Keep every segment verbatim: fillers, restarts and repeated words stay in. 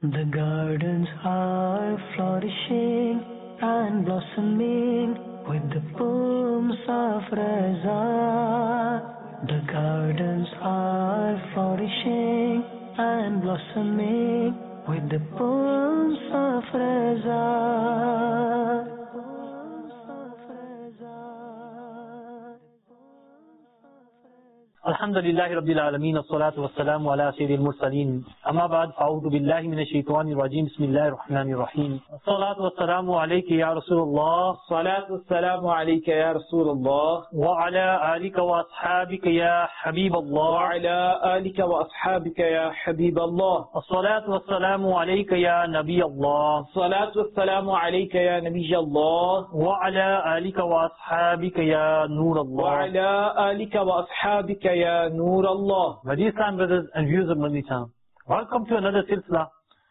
The gardens are flourishing and blossoming with the poems of Raza. The gardens are flourishing and blossoming with the poems of Raza. Alhamdulillahi Rabbil Alameen, as-salatu was-salamu ala sayyidil mursaleen. Amma ba'd, fa'udhu billahi minash shaitanir rajim, bismillahir rahmanir rahim. As-salatu was-salamu alayka ya Rasulullah. Salatu was-salamu alayka ya Rasulullah. Wa ala alika wa ashabika ya Habiballah. Wa ala alika wa ashabika ya Habiballah. As-salatu was-salamu alayka ya Nabiyallah. Salatu was-salamu alayka ya Nabiyallah. Wa ala alika wa ashabika ya Nurallah. Wa ala alika wa ashabika ya Nur Allah. My dear Islam brothers and viewers of Madani Channel, welcome to another silsila.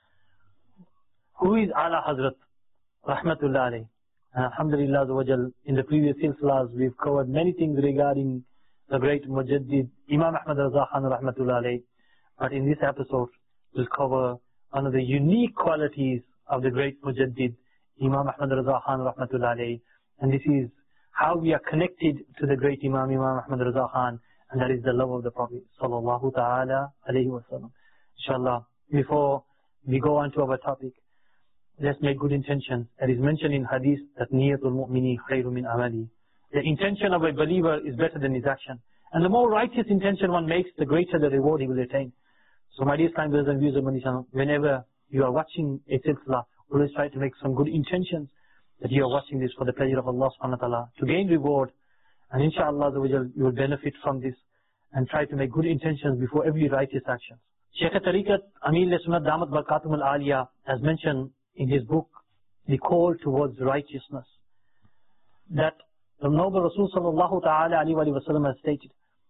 Who is Ala Hazrat Rahmatullah alayhi? Alhamdulillah Azawajal, in the previous silsilas we've covered many things regarding the great Mujaddid Imam Ahmad Raza Khan Rahmatullah alayhi. But in this episode we'll cover one of the unique qualities of the great Mujaddid Imam Ahmad Raza Khan Rahmatullah alayhi. And this is how we are connected to the great Imam Imam Ahmad Raza Khan. And that is the love of the Prophet sallallahu ta'ala alayhi wa sallam. Inshallah, before we go on to our topic, let's make good intentions. It is mentioned in hadith that niyatul mu'mini khayru min amali. The intention of a believer is better than his action. And the more righteous intention one makes, the greater the reward he will attain. So my dear Islam brothers and viewers of Madani Channel, whenever you are watching a silsila, always try to make some good intentions that you are watching this for the pleasure of Allah subhanahu wa ta'ala, to gain reward. And inshallah you will benefit from this, and try to make good intentions before every righteous action. Shaykh Tariqat Amir Sunnat Damat Barakatum Al-Aliyah has mentioned in his book, The Call Towards Righteousness, that the Noble Rasul sallallahu ta'ala alayhi wa sallam has stated,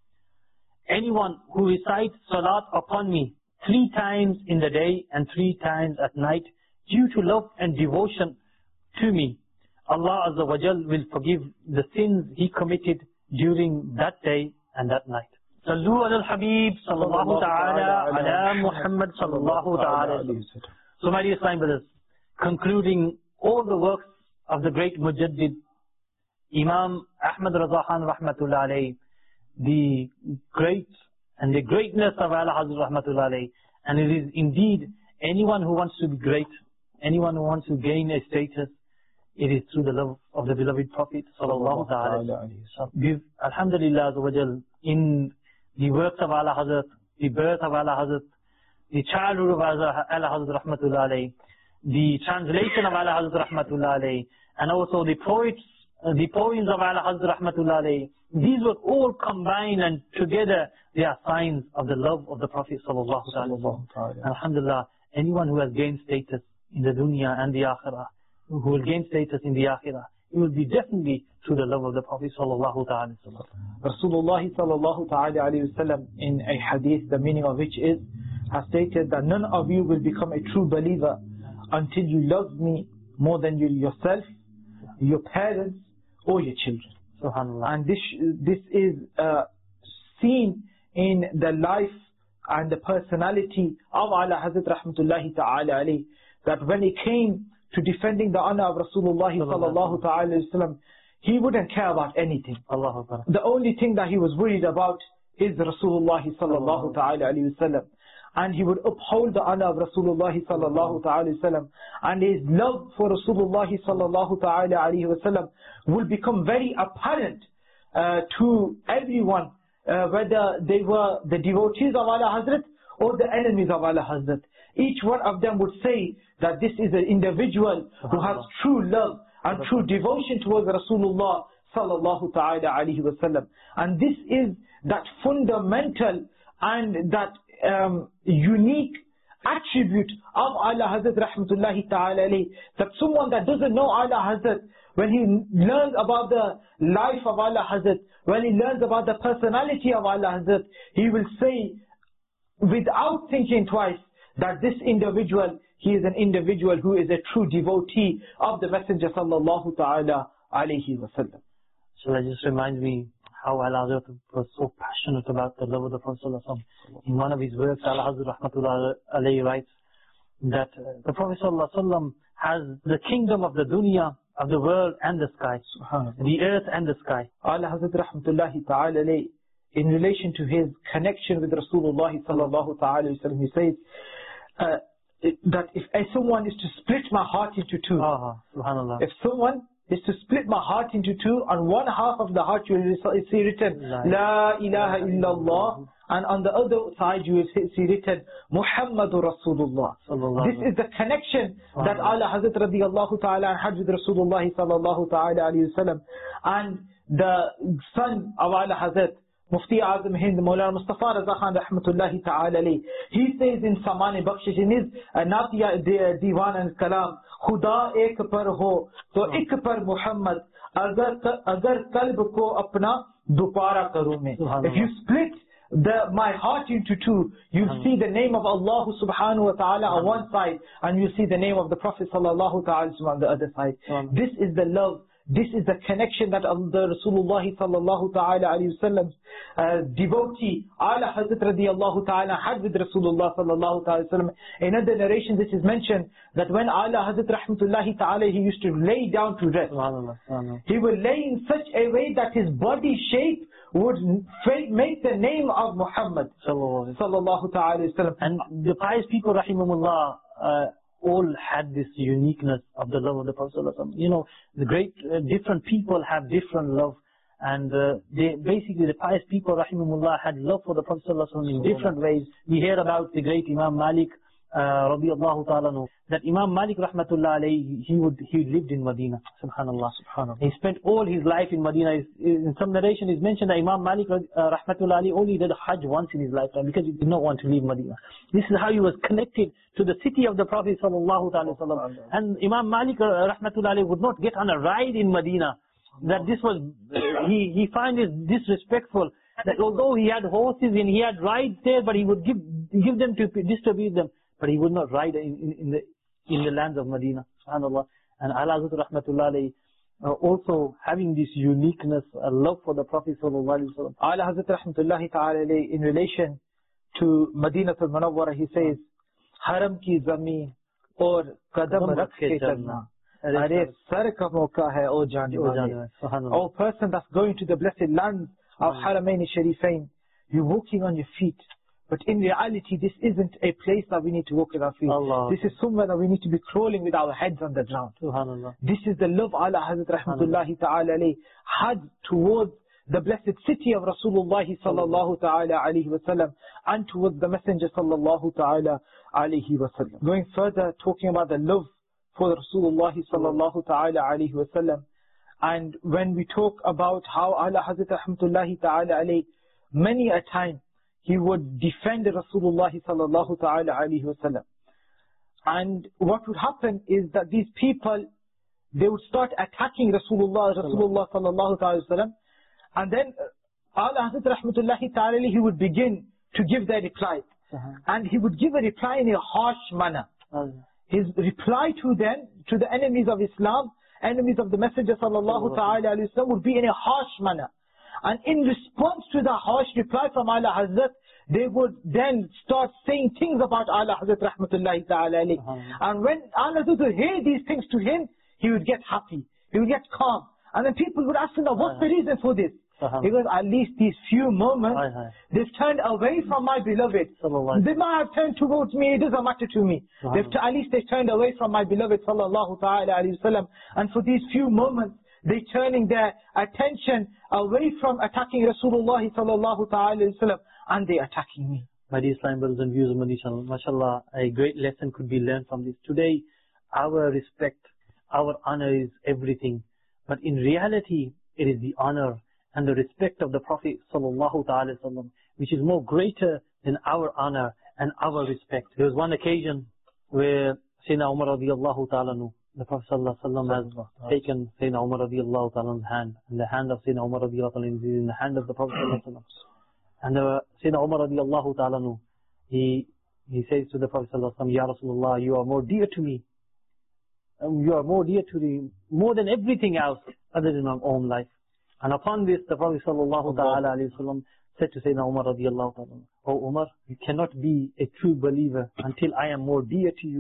anyone who recites salat upon me three times in the day and three times at night due to love and devotion to me, Allah Azza wa Jal will forgive the sins he committed during that day and that night. Sallu ala al-Habib sallallahu ta'ala ala Muhammad sallallahu ta'ala. So my dear Islam brothers, concluding all the works of the great Mujaddid Imam Ahmad Raza Khan Rahmatullah alayhi, the great and the greatness of Ala Hazrat Rahmatullah alayhi, and it is indeed anyone who wants to be great, anyone who wants to gain a status, it is through the love of the beloved Prophet sallallahu ta'ala. Alhamdulillah Azawajal, in the works of Ala Hazrat, the birth of Ala Hazrat, the childhood of Ala Hazrat Rahmatullah alayhi, the translation of Ala Hazrat Rahmatullah alayhi, and also the poets, the poems of Ala Hazrat Rahmatullah alayhi, these were all combined, and together they are signs of the love of the Prophet sallallahu ta'ala. Alhamdulillah, anyone who has gained status in the dunya and the akhirah, who will gain status in the akhirah, it will be definitely through the love of the Prophet sallallahu ta'ala. Rasulullah sallallahu ta'ala alayhi wa sallam, in a hadith, the meaning of which is, has stated that none of you will become a true believer until you love me more than you yourself, your parents, or your children. Subhanallah. And this, this is uh, seen in the life and the personality of Ala Hazrat Rahmatullahi ta'ala alayhi, that when it came to defending the honor of Rasulullah sallallahu ta'ala alayhi wa sallam, he wouldn't care about anything. Allah Akbar. The only thing that he was worried about is Rasulullah sallallahu ta'ala alayhi wa sallam. And he would uphold the honor of Rasulullah sallallahu ta'ala alayhi wa sallam. And his love for Rasulullah sallallahu ta'ala alayhi wa sallam will become very apparent uh, to everyone, uh, whether they were the devotees of Ala Hazrat or the enemies of Ala Hazrat. Each one of them would say that this is an individual who has true love and true devotion towards Rasulullah sallallahu ta'ala alayhi wa sallam. And this is that fundamental and that um, unique attribute of Ala Hazrat Rahmatullahi ta'ala alayhi, that someone that doesn't know Ala Hazrat, when he learns about the life of Ala Hazrat, when he learns about the personality of Ala Hazrat, he will say without thinking twice that this individual, he is an individual who is a true devotee of the Messenger sallallahu ta'ala alayhi wa sallam. So that just reminds me how Ala Hazrat was so passionate about the love of the Prophet sallallahu alaihi wasallam. In one of his works, Ala Hazrat Rahmatullah alayhi writes that uh, the Prophet sallallahu alaihi wasallam has the kingdom of the dunya, of the world and the sky, the earth and the sky. Ala Hazrat Rahmatullahi Ta'ala alayhi, in relation to his connection with Rasulullah sallallahu ta'ala alayhi wa sallam, he says uh, that if someone is to split my heart into two, Ah, subhanallah. if someone is to split my heart into two, on one half of the heart you will see written La ilaha illallah, and on the other side you will see written Muhammadur Rasulullah. This is the connection that Ala Hazrat radiyallahu ta'ala had with Rasulullah sallallahu ta'ala alayhi wa sallam. And the son of Ala Hazrat, Mufti Azam Hind, Mawlana Mustafa Raza Khan rahmatullahi ta'ala alayhi, he says in Saman Bakshish, in his uh, Natiya Diwan and Kalam, Khuda ek par ho, to ek par Muhammad, agar, agar kalb ko apna dupara karu mein. If you split the, my heart into two, you see the name of Allah subhanahu wa ta'ala on one side, and you see the name of the Prophet sallallahu ta'ala on the other side. This is the love. This is the connection that the Rasulullah sallallahu ta'ala alayhi wa sallam uh, devotee, Ala Hazrat radiyallahu ta'ala had with Rasulullah sallallahu ta'ala sallam. In other narration this is mentioned that when Ala Hazrat rahmatullahi ta'ala, he used to lay down to rest. Subhanallah, subhanallah. He would lay in such a way that his body shape would make the name of Muhammad sallallahu ta'ala sallam. And the pious people, rahimahumullah, uh, all had this uniqueness of the love of the Prophet ﷺ. You know, the great, uh, different people have different love. And uh, they basically, the pious people, rahimahumullah, had love for the Prophet ﷺ in different ways. We hear about the great Imam Malik, uh, radiyallahu ta'ala, that Imam Malik, rahmatullah alayhi, he would, he lived in Medina, subhanallah, subhanallah. He spent all his life in Medina. In some narration is mentioned that Imam Malik, uh, rahmatullah alayhi, only did Hajj once in his lifetime because he did not want to leave Medina. This is how he was connected to the city of the Prophet sallallahu ta'ala sallam. And Imam Malik, uh, rahmatullah alayhi, would not get on a ride in Medina. That this was, uh, he, he find it disrespectful. That although he had horses and he had rides there, but he would give, give them to distribute them. But he would not ride in, in, in the in the lands of Medina, subhanallah. And Ala Hazrat rahmatullah alayhi, uh, also having this uniqueness, a love for the Prophet sallallahu alaihi wasallam. Ala Hazrat rahmatullahi ta'ala alayhi, in relation to Madinatul Munawwara, he says, Haram ki zameen aur qadam rakhe chalna, are sar ka mauka hai o jane wale. O person that's going to the blessed lands of Haramain Sharifain, you're walking on your feet. But in reality, this isn't a place that we need to walk with our feet. Allah. This is somewhere that we need to be crawling with our heads on the ground. Subhanallah. This is the love Ala Hazrat rahmatullahi ta'ala alayhi had towards the blessed city of Rasulullah sallallahu ta'ala alayhi wa sallam, and towards the Messenger sallallahu ta'ala alayhi wa sallam. Going further, talking about the love for Rasulullah sallallahu ta'ala alayhi wa sallam. And when we talk about how Ala Hazrat rahmatullahi ta'ala alayhi, many a time, he would defend Rasulullah sallallahu ta'ala alayhi wa sallam. And what would happen is that these people, they would start attacking Rasulullah, Rasulullah sallallahu ta'ala wa sallam. And then Ala Hazrat rahmatullahi ta'ala, he would begin to give their reply. Uh-huh. And he would give a reply in a harsh manner. Uh-huh. His reply to them, to the enemies of Islam, enemies of the Messenger sallallahu ta'ala alayhi wa sallam, would be in a harsh manner. And in response to the harsh reply from Ala Hazrat, they would then start saying things about Ala Hazrat rahmatullahi ta'ala alayhi. Uh-huh. And when Ala Hazrat would hear these things to him, he would get happy. He would get calm. And then people would ask him, what's uh-huh. the reason for this? Uh-huh. Because at least these few moments, uh-huh. they've turned away from my beloved. They might have turned towards me, it doesn't matter to me. Uh-huh. They've t- at least they've turned away from my beloved sallallahu ta'ala alayhi wa sallam. And for these few moments, they turning their attention away from attacking Rasulullah sallallahu ta'ala alayhi wa sallam, and they attacking me. My dear Islam brothers and viewers of Madinah Channel, mashallah, a great lesson could be learned from this. Today, our respect, our honor is everything. But in reality, it is the honor and the respect of the Prophet sallallahu ta'ala sallam, which is more greater than our honor and our respect. There was one occasion where Sayyidina Umar radiallahu ta'ala nu, the Prophet sallallahu alaihi wasallam has taken Sayyidina Umar radiallahu ta'ala's hand, and the hand of Sayyidina Umar radiallahu ta'ala is in the hand of the Prophet sallallahu alaihi wasallam. And uh, Sayyidina Umar radiallahu ta'ala nu, he, he says to the Prophet sallallahu alaihi wasallam, Ya Rasulullah, you are more dear to me. Um, you are more dear to me, more than everything else other than my own life. And upon this, the Prophet sallallahu ta'ala alayhi wasallam said to Sayyidina Umar radiallahu ta'ala, Oh Umar, you cannot be a true believer until I am more dear to you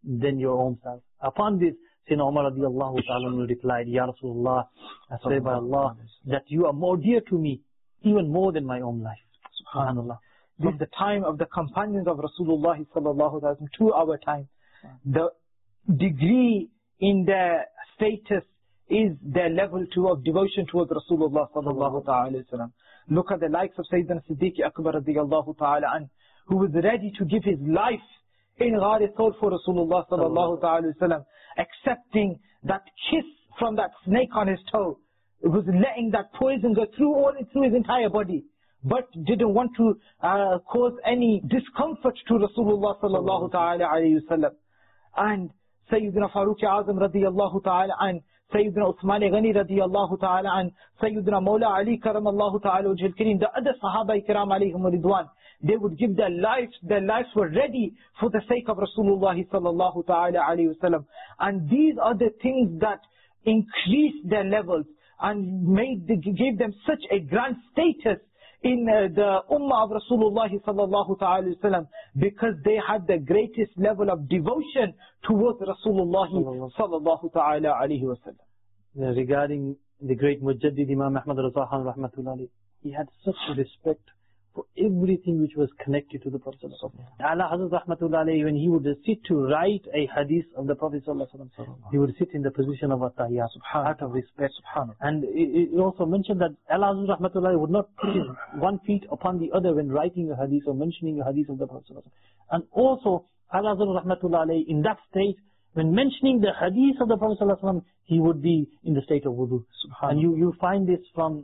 than your own self. Upon this, Sayyidina Umar radiallahu ta'ala replied, Ya Rasulullah, I swear by Allah that you are more dear to me, even more than my own life. Subhanallah. From the time of the companions of Rasulullah sallallahu alaihi wasallam to our time, the degree in their status is their level two of devotion towards Rasulullah sallallahu alaihi wasallam. Look at the likes of Sayyidina Siddiq Akbar radiallahu ta'ala an, who was ready to give his life in Ghar Thawr for Rasulullah sallallahu alaihi wasallam, accepting that kiss from that snake on his toe. It was letting that poison go through all through his entire body, but didn't want to uh, cause any discomfort to Rasulullah sallallahu alaihi wasallam. And Sayyidina Farooq Azam radiyallahu ta'ala an, Sayyidina Uthman Ghani radiyallahu ta'ala an, Sayyidina Mawla Ali karamallahu ta'ala wajhal kareem, the other Sahaba kiram alayhim ridwan, they would give their lives, their lives were ready for the sake of Rasulullah sallallahu ta'ala alayhi wasallam. And these are the things that increased their levels and made, gave them such a grand status in uh, the ummah of Rasulullah sallallahu ta'ala wasallam, because they had the greatest level of devotion towards Rasulullah sallallahu ta'ala alayhi wasallam. Regarding the great Mujaddid Imam Ahmad Raza Khan rahmatullahi, he had such respect for everything which was connected to the Prophet sallallahu alaihi wasallam. Allah Hazrat rahmatullahi, when he would sit to write a hadith of the Prophet sallallahu alaihi wasallam, he would sit in the position of at-tahiyyat, out of respect. And it, it also mentioned that Allah Hazrat rahmatullahi would not put his one feet upon the other when writing a hadith or mentioning a hadith of the Prophet sallallahu alaihi wasallam. And also Allah Hazrat rahmatullahi, in that state, when mentioning the hadith of the Prophet sallallahu alaihi wasallam, he would be in the state of wudu. And you, you find this from,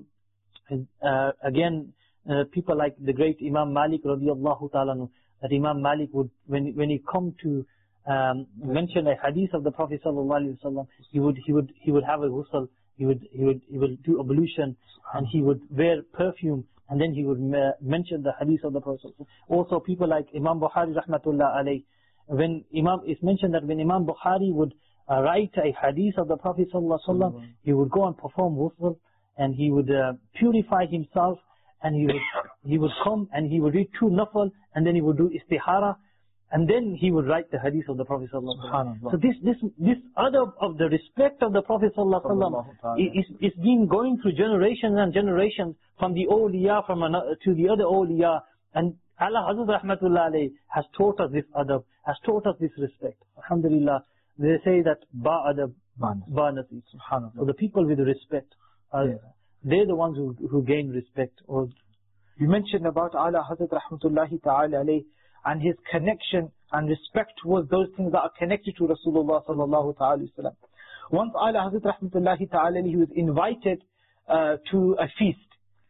uh, again, Uh, people like the great Imam Malik radiallahu ta'ala, that Imam Malik would, when when he come to um, mention a hadith of the Prophet sallallahu alaihi wasallam, he would he would he would have a ghusl, he would he would he would do ablution, and he would wear perfume, and then he would uh, mention the hadith of the Prophet sallallahu alaihi wasallam. Also, people like Imam Bukhari rahmatullah alayh, when Imam is mentioned that when Imam Bukhari would uh, write a hadith of the Prophet sallallahu alaihi wasallam, he would go and perform ghusl, and he would uh, purify himself. And he would, he would come and he would read two nafal, and then he would do istihara, and then he would write the hadith of the Prophet sallallahu alaihi wasallam. So this, this, this other of the respect of the Prophet sallallahu alaihi wasallam is, is been going through generations and generations from the awliya from another, to the other awliya. And Allah Hazrat rahmatullah alayhi has taught us this adab, has taught us this respect. Alhamdulillah. They say that ba adab, ba nasib. So the people with respect are, yeah. They're the ones who, who gain respect. Or you mentioned about Allah Hazrat rahmatullahi ta'ala alayhi and his connection and respect towards those things that are connected to Rasulullah sallallahu ta'ala wasallam. Once Allah Hazrat rahmatullahi ta'ala alayhi, he was invited uh, to a feast.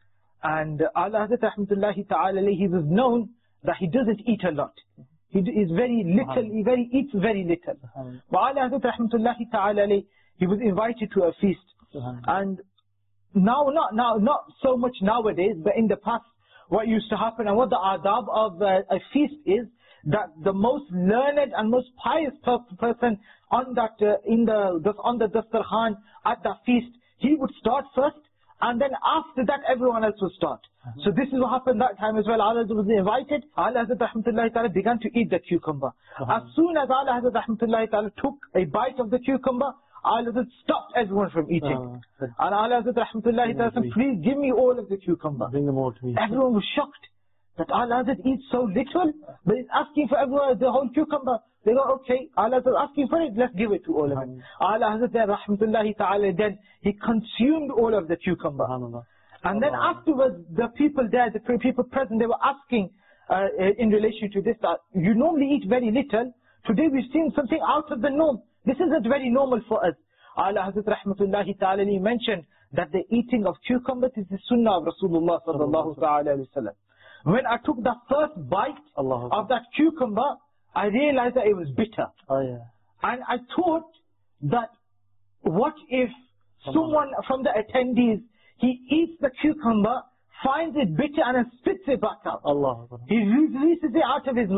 And Allah Hazrat rahmatullahi ta'ala alayhi, he was known that he doesn't eat a lot. He is very little, he very eats very little. But Allah Hazrat rahmatullahi ta'ala alayhi, he was invited to a feast. And Now, not now, not so much nowadays, but in the past, what used to happen and what the adab of uh, a feast is, that the most learned and most pious person on that uh, in the on the dastarkhan at that feast, he would start first, and then after that, everyone else would start. Mm-hmm. So this is what happened that time as well. Allah was invited. Allah Hazrat rahmatullahi ta'ala began to eat the cucumber. Mm-hmm. As soon as Allah Hazrat rahmatullahi ta'ala took a bite of the cucumber, Allah stopped everyone from eating. Uh, and Allah Hazrat rahmatullahi ta'ala, please give me all of the cucumber. Bring them all to me. Everyone was shocked that Allah Hazrat eats so little, but he's asking for everyone the whole cucumber. They go, okay, Allah Hazrat asking for it, let's give it to all of it. Allah Hazrat rahmatullahi ta'ala, then he consumed all of the cucumber. And then afterwards, the people there, the people present, they were asking uh, in relation to this, that you normally eat very little. Today we've seen something out of the norm. This isn't very normal for us. Allah Hazrat rahmatullahi ta'ala mentioned that the eating of cucumbers is the sunnah of Rasulullah sallallahu ta'ala wasallam. When I took the first bite Allah of that cucumber, I realized that it was bitter. Oh, yeah. And I thought that what if someone from the attendees, he eats the cucumber, finds it bitter and then spits it back out. Allah. He releases it out of his mouth.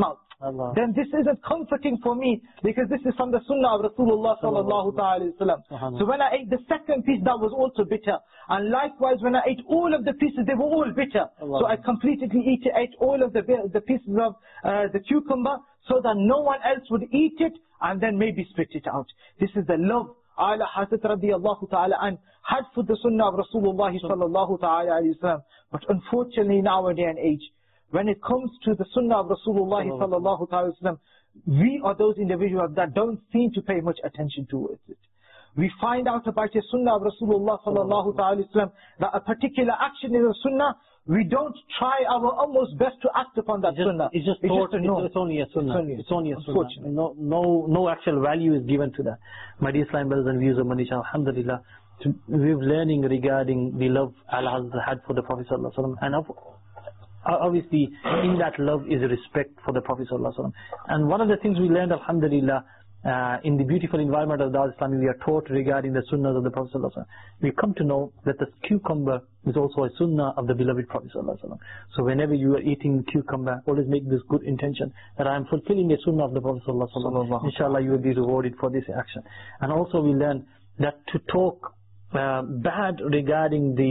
Allah. then this isn't comforting for me, because this is from the sunnah of Rasulullah sallallahu ta'ala wasallam. So when I ate the second piece, that was also bitter. And likewise, when I ate all of the pieces, they were all bitter. Allah. So I completely eat, ate all of the, the pieces of uh, the cucumber, so that no one else would eat it, and then maybe spit it out. This is the love Ala Hazrat radiyallahu ta'ala an had for the sunnah of Rasulullah sallallahu ta'ala alayhi wa sallam. But unfortunately in our day and age, when it comes to the sunnah of Rasulullah sallallahu ta'ala wa sallam, we are those individuals that don't seem to pay much attention towards it. We find out about the sunnah of Rasulullah sallallahu ta'ala wa sallam, that a particular action is a sunnah, we don't try our utmost best to act upon that It's just, sunnah. it's just, it's, thought, just a no. it's, it's only a sunnah. It's only, It's only a sunnah. No, no, no actual value is given to that. My dear Islam brothers and viewers of Manisha, alhamdulillah, we're learning regarding the love Allah had for the Prophet sallallahu alaihi wasallam, and of, obviously in that love is respect for the Prophet sallallahu alaihi wasallam. And one of the things we learned, alhamdulillah, Uh, in the beautiful environment of Dawah Islami, we are taught regarding the sunnahs of the Prophet sallallahu alaihi wasallam. We come to know that the cucumber is also a sunnah of the beloved Prophet sallallahu alaihi wasallam. So whenever you are eating cucumber, always make this good intention that I am fulfilling the sunnah of the Prophet sallallahu alaihi wasallam. Inshallah, you will be rewarded for this action. And also we learn that to talk uh, bad regarding the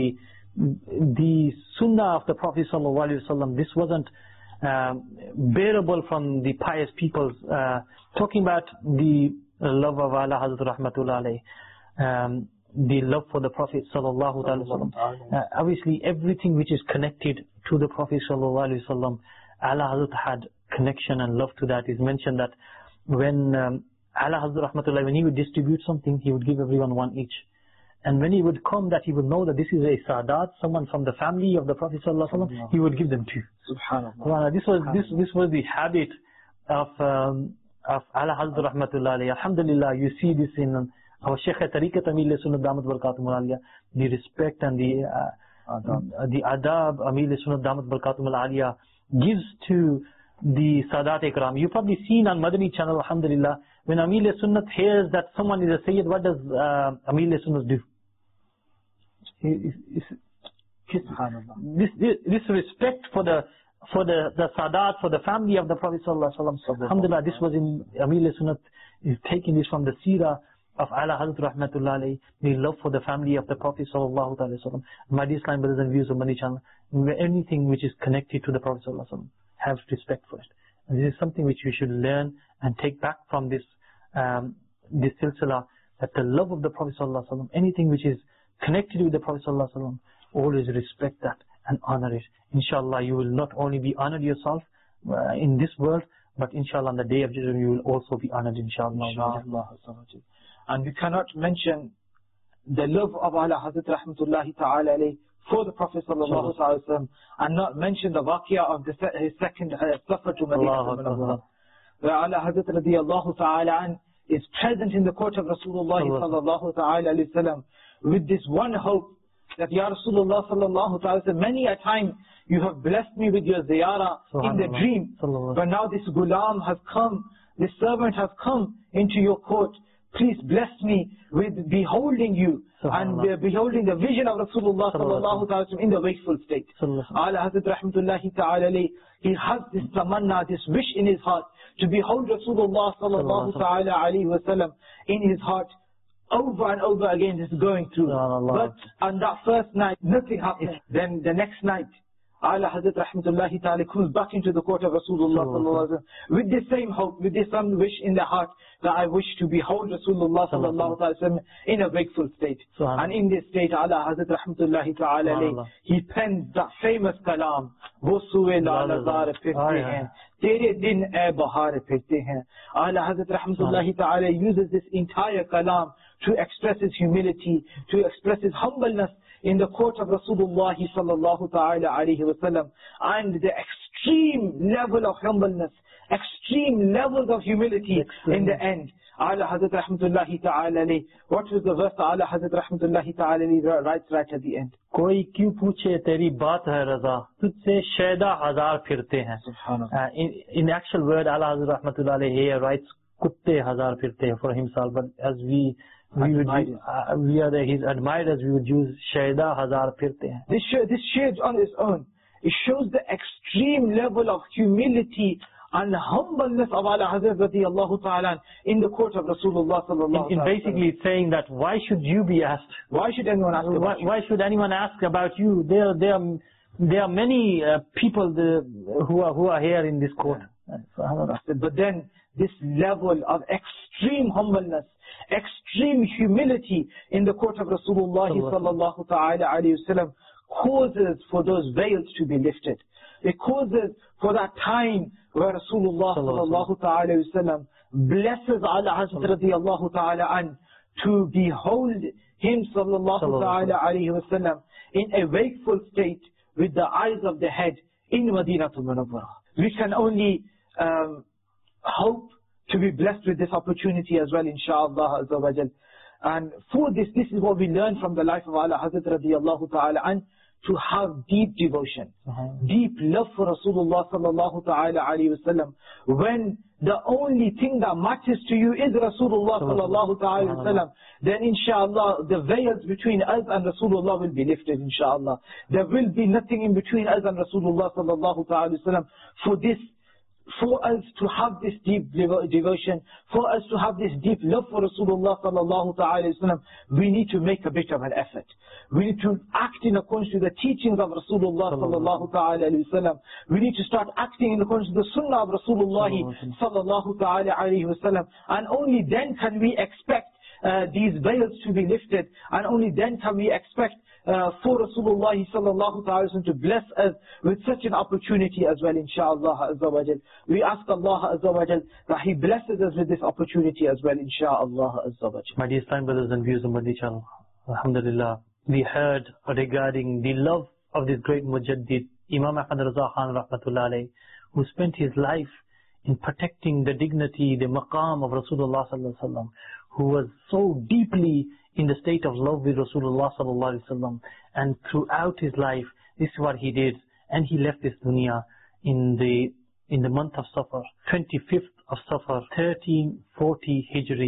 the sunnah of the Prophet sallallahu alaihi wasallam, this wasn't Um, bearable from the pious people, uh, talking about the love of Allah Hazrat Rahmatullah alayhi, um, the love for the Prophet sallallahu alaihi wasallam. Uh, obviously everything which is connected to the Prophet sallallahu alaihi wasallam, Allah Hazrat had connection and love to that. Is mentioned that when um, Allah Hazrat Rahmatullah, when he would distribute something, he would give everyone one each. And when he would come, that he would know that this is a Sadat, someone from the family of the Prophet sallallahu alaihi wasallam, he would give them two. Subhanallah. This was this this was the habit of um, of Ala Hazrat Rahmatullah alayhi. Alhamdulillah, you see this in our Shaykh Tariqat Amil Sunnat Damat Barakatum Aliyah, the respect and the uh, adab. the adab Amil Sunnat Damat Barakatum Aliyah gives to the Sadat Ikram. You've probably seen on Madani channel, alhamdulillah, when Amil Sunnat hears that someone is a Sayyid, what does uh, Amil Sunnat do? This, this this respect for the for the the Sadat, for the family of the Prophet sallallahu alaihi wasallam. Alhamdulillah, this was in Amil Sunnat is taking this from the Seerah of Ala Hazrat Rahmatullah alayhi, the love for the family of the Prophet sallallahu alaihi wasallam. My dear Islam brothers and viewers of Mani channel, anything which is connected to the Prophet sallallahu alaihi wasallam, have respect for it. And this is something which we should learn and take back from this um, this silsila, that the love of the Prophet sallallahu alaihi wasallam, anything which is connected with the Prophet sallallahu alaihi wasallam, always respect that and honor it. Inshallah, you will not only be honored yourself uh, in this world, but inshallah on the day of judgment you will also be honored, inshallah. Inshallah. And we cannot mention the love of Allah Hazrat Rahmatullahi Ta'ala alayhi for the Prophet sallallahu alaihi wasallam, and not mention the waqiyah of the his second uh, safar to Medina, where Allah Hazrat radiyallahu ta'ala an is present in the court of Rasulullah sallallahu ta'ala alayhi wasallam with this one hope that Ya Rasulullah sallallahu ta'ala wasallam, many a time you have blessed me with your ziyarah in the dream, but now this ghulam has come, this servant has come into your court. Please bless me with beholding you and uh, beholding the vision of Rasulullah sallallahu ta'ala in the wakeful state. Allah Hazrat Rahmatullahi ta'ala alayhi, he has this tamanna, this wish in his heart to behold Rasulullah sallallahu ta'ala alayhi wa sallam in his heart. Over and over again this is going through. But on that first night nothing happened. Then the next night Allah Hazrat Rahmatullahi Ta'ala comes back into the court of Rasulullah Sallallahu Alaihi Wasallam with the same hope, with the same wish in the heart that I wish to behold Rasulullah Sallallahu Alaihi Wasallam in a wakeful state. And in this state Allah Hazrat Rahmatullahi Ta'ala he penned that famous kalam, wo suwe lalazar phirte hain, tere din e bahar phirte hain. Allah Hazrat Rahmatullahi Ta'ala uses this entire kalam to express his humility, to express his humbleness in the court of Rasulullah sallallahu ta'ala alayhi wa sallam, and the extreme level of humbleness, extreme levels of humility in the end. Allah Hazrat Rahmatullahi ta'ala alayhi, what was the verse Allah Hazrat Rahmatullahi ta'ala alayhi writes right at the end? Koi kyun puche teri baat hai raza, tujhse shaida hazar phirte hain. Uh, in, in actual word, Allah Hazrat Rahmatullahi alayhi here writes kutte hazar phirte hain for himself, but as we We, would, uh, we are the, his admirers, we would use Shaida Hazar Phirte hain. This, this shades on its own. It shows the extreme level of humility and the humbleness of Ala Hazrat radiallahu ta'ala in the court of Rasulullah sallallahu In, in basically it's saying that why should you be asked? Why should anyone ask Why, about you? why should anyone ask about you? There, there, are- there are many uh, people the, who are who are here in this court. But then this level of extreme humbleness, extreme humility in the court of Rasulullah sallallahu ta'ala alayhi wasallam causes for those veils to be lifted. It causes for that time where Rasulullah sallallahu ta'ala alayhi wasallam blesses Ala Hazrat radiyallahu ta'ala an to behold him sallallahu ta'ala alayhi wasallam in a wakeful state with the eyes of the head in Madinatul Munawwarah. We can only um, hope to be blessed with this opportunity as well, inshaAllah azza wa jal. And for this, this is what we learn from the life of Ala Hazrat radiyallahu ta'ala an, to have deep devotion, uh-huh. deep love for Rasulullah sallallahu ta'ala alayhi wasallam. When the only thing that matters to you is Rasulullah sallallahu ta'ala wasallam, then inshallah the veils between us and Rasulullah will be lifted, inshallah. There will be nothing in between us and Rasulullah sallallahu ta'ala wasallam. For this, for us to have this deep devo devotion, for us to have this deep love for Rasulullah sallallahu ta'ala wasallam, we need to make a bit of an effort. We need to act in accordance to the teachings of Rasulullah sallallahu ta'ala wasallam. We need to start acting in accordance to the sunnah of Rasulullah sallallahu ta'ala alayhi wasallam. And only then can we expect uh, these veils to be lifted, and only then can we expect Uh, for Rasulullah sallallahu ta'ala wasallam to bless us with such an opportunity as well, inshaAllah azza wa jal. We ask Allah azza wa jal that He blesses us with this opportunity as well, inshaAllah azza wa jal. My dear Islam brothers and viewers of Madani channel, alhamdulillah, we heard regarding the love of this great Mujaddid, Imam Ahmad Raza Khan rahmatullah alayhi, who spent his life in protecting the dignity, the maqam of Rasulullah sallallahu alaihi wasallam, who was so deeply in the state of love with Rasulullah sallallahu alaihi wasallam, and throughout his life, this is what he did, and he left this dunya in the in the month of Safar, twenty-fifth of Safar, thirteen forty Hijri,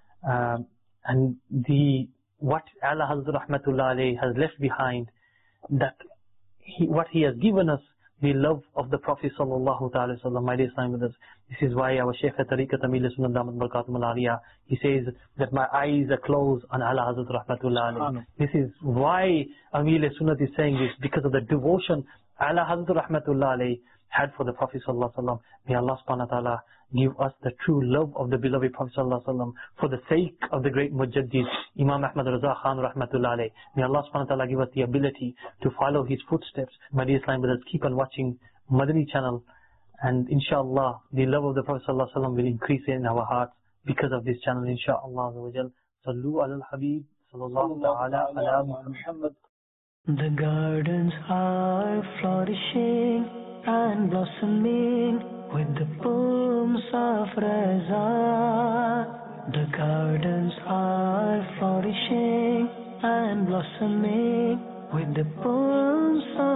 um, and the what Ala Hazrat rahmatullah alayhi has left behind, that he, what he has given us, the love of the Prophet sallallahu ta'ala wasallam. My dear Islam brothers, this is why our Shaykh Tariqat Amil Sunnah Damat Barakatum Al-Aliyah, he says that my eyes are closed on Ala Hazrat rahmatullah alayhi. This is why Amil Sunnah is saying this, because of the devotion Ala Hazrat rahmatullah alayhi had for the Prophet sallallahu alaihi wasallam. May Allah subhanahu wa ta'ala give us the true love of the beloved Prophet sallallahu alaihi wasallam for the sake of the great Mujaddid Imam Ahmad Raza Khan rahmatullah alayhi. May Allah subhanahu wa ta'ala give us the ability to follow his footsteps. My dear Islam brothers, keep on watching Madani channel, and inshallah the love of the Prophet sallallahu alaihi wasallam will increase in our hearts because of this channel, inshallah azza wa jal. Sallu ala al-Habib sallallahu ta'ala ala Muhammad. The gardens are flourishing and blossoming with the poems of Raza. The gardens are flourishing and blossoming with the poems of